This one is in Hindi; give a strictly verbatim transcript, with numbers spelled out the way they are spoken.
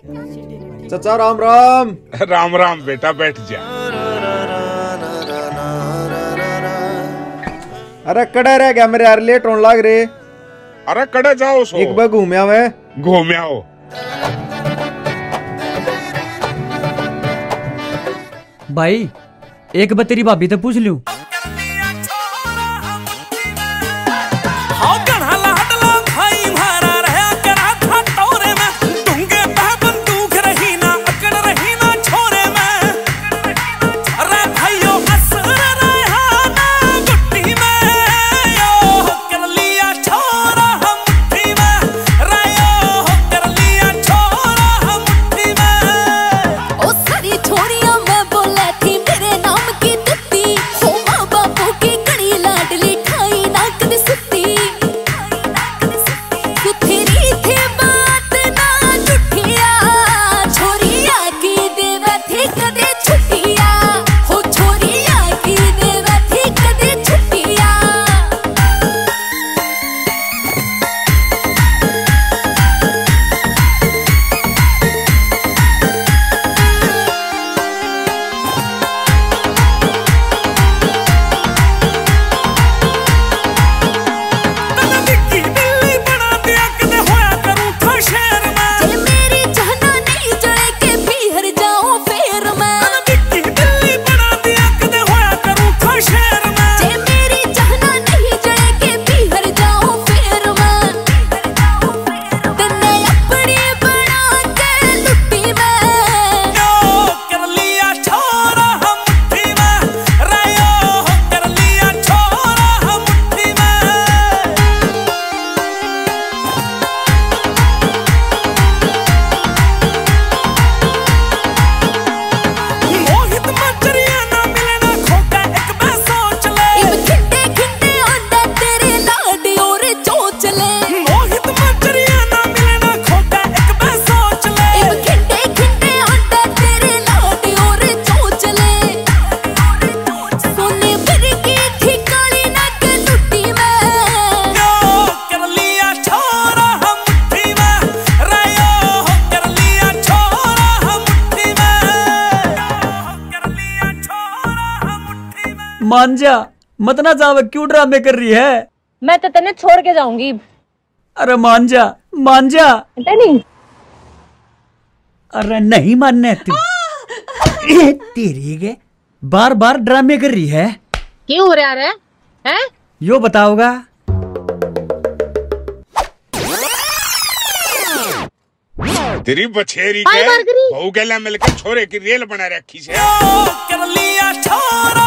चाचा राम राम। राम राम बेटा, बैठ जा। अरे कड़े रह गया मेरे यार, लेट होने लग रे। अरे कड़े जाओ सो। एक बार घूमया मैं घूमया हो। भाई एक बार तेरी भाभी तो पूछ लूं। मान जा, मत ना जावे, क्यों ड्रामे कर रही है? मैं तो तेने छोड़ के जाऊंगी। अरे मान जा, मान जा। नहीं। अरे नहीं मानने तू। तेरी के बार बार ड्रामे कर रही है। क्यों हो रहा है? हैं? यो बताओगा। तेरी बछेरी के बहू गला मिलकर छोरे की रेल बना रखी है।